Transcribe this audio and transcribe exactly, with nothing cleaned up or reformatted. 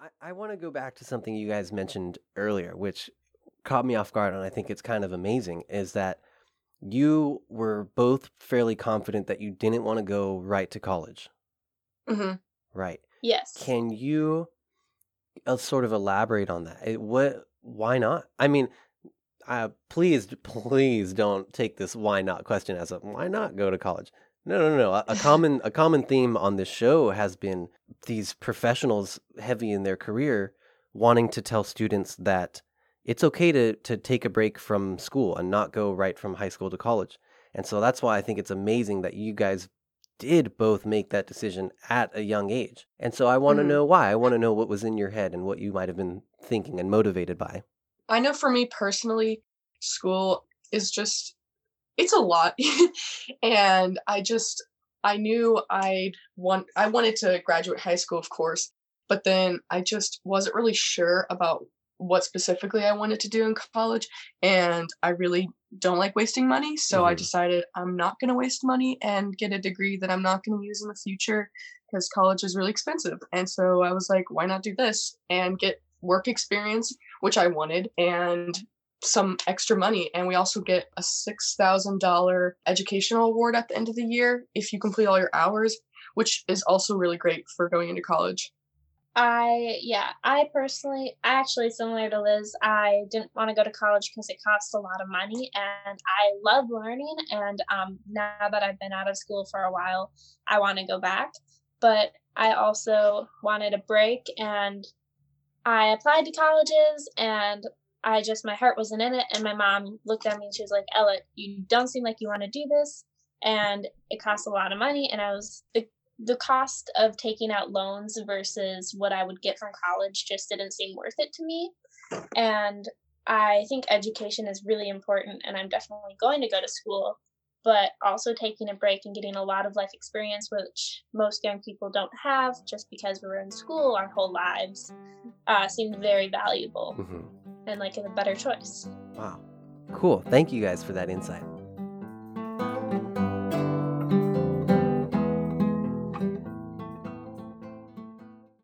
I, I want to go back to something you guys mentioned earlier, which caught me off guard, and I think it's kind of amazing, is that you were both fairly confident that you didn't want to go right to college, hmm right? Yes. Can you uh, sort of elaborate on that? It, what? Why not? I mean, uh, please, please don't take this "why not" question as a "why not go to college." No, no, no. A, a common a common theme on this show has been these professionals heavy in their career wanting to tell students that it's okay to to take a break from school and not go right from high school to college. And so that's why I think it's amazing that you guys did both make that decision at a young age. And so I want to hmm know why. I want to know what was in your head and what you might have been thinking and motivated by. I know for me personally, school is just it's a lot. And I just I knew I'd want I wanted to graduate high school, of course, but then I just wasn't really sure about what specifically I wanted to do in college, and I really don't like wasting money, so I Hmm. decided I'm not going to waste money and get a degree that I'm not going to use in the future because college is really expensive. And so I was like, why not do this and get work experience, which I wanted, and some extra money. And we also get a six thousand dollars educational award at the end of the year if you complete all your hours, which is also really great for going into college. I yeah, I personally, I actually similar to Liz. I didn't want to go to college because it costs a lot of money, and I love learning. And um, now that I've been out of school for a while, I want to go back. But I also wanted a break, and I applied to colleges, and I just my heart wasn't in it. And my mom looked at me and she was like, "Ella, you don't seem like you want to do this, and it costs a lot of money." And I was the the cost of taking out loans versus what I would get from college just didn't seem worth it to me. And I think education is really important, and I'm definitely going to go to school, but also taking a break and getting a lot of life experience, which most young people don't have just because we were in school our whole lives, uh, seemed very valuable Hmm. and like a better choice. Wow. Cool. Thank you guys for that insight.